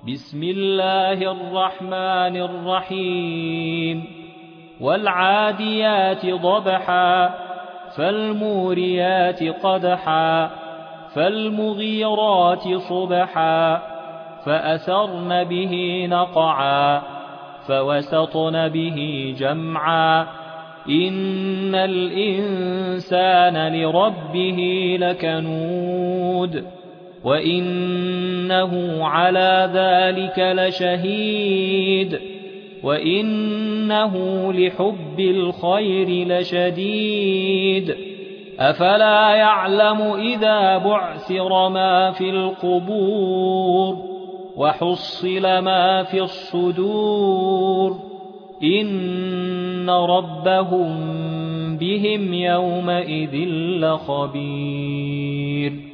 بسم الله الرحمن الرحيم والعاديات ضبحا فالموريات قدحا فالمغيرات صبحا فأثرن به نقعا فوسطن به جمعا إن الإنسان لربه لكنود وإنه على ذلك لشهيد وإنه لحب الخير لشديد أفلا يعلم إذا بعثر ما في القبور وحصل ما في الصدور إن ربهم بهم يومئذ لخبير